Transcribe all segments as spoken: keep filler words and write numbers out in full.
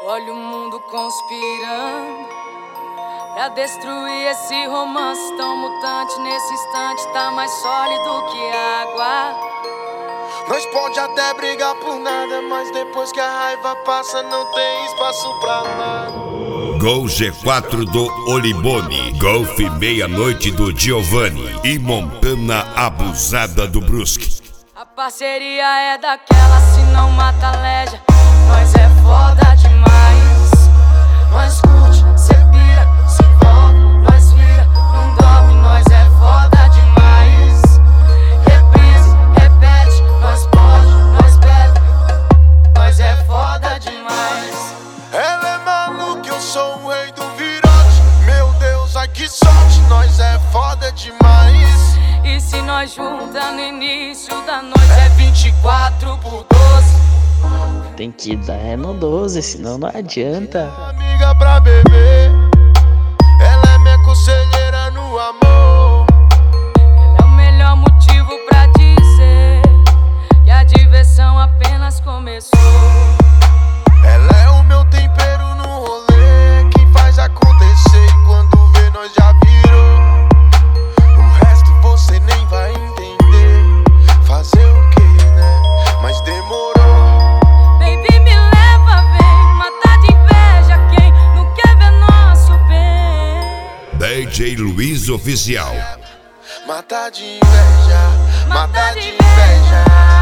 Olha o mundo conspirando pra destruir esse romance tão mutante. Nesse instante tá mais sólido que água. Nós pode até brigar por nada, mas depois que a raiva passa não tem espaço pra nada. Gol G quatro do Olibone, Golf Meia-Noite do Giovanni e Montana Abusada do Brusque. A parceria é daquela, se não mata leja. Nós é foda demais. Nós curte, cê pira, se envolve, nós vira, não dorme, nós é foda demais. Reprise, repete, nós pode, nós bebe, nós é foda demais. Ela é maluca, eu sou o rei do virote. Meu Deus, ai que sorte, nós é foda demais. E se nós junta no início da noite é vinte e quatro por doze. Tem que dar é no doze, senão não adianta. Amiga pra beber, ela é minha conselheira no amor. Ela é o melhor motivo pra dizer que a diversão apenas começou. Ela é o meu tempero no rolê, quem faz acontecer e quando vê nós já virou. O resto você nem vai entender, fazer o que, né? Mas demorou. Baby, me leva, vem matar de inveja quem não quer ver nosso bem. D J Luiz Oficial. Matar de inveja, matar de inveja.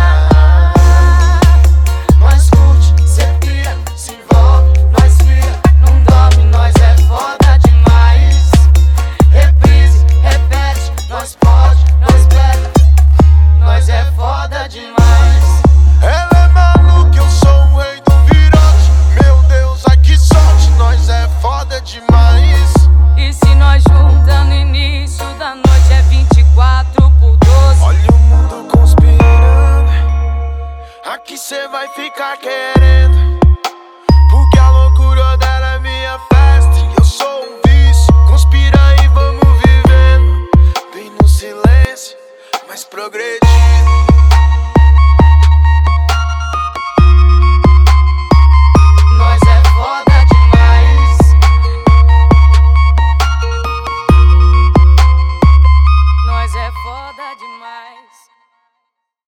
Nós curte, cê pira, se envolve, nós vira, não dorme, nós é foda demais. Reprise, repete, nós pode, nós bebe, nós é foda demais. Ela é maluca, eu sou o rei do virote. Meu Deus, ai que sorte, nós é foda demais. E se nós junta no início da noite é vinte e quatro por doze. Olha o mundo conspirando, aqui cê vai ficar querendo.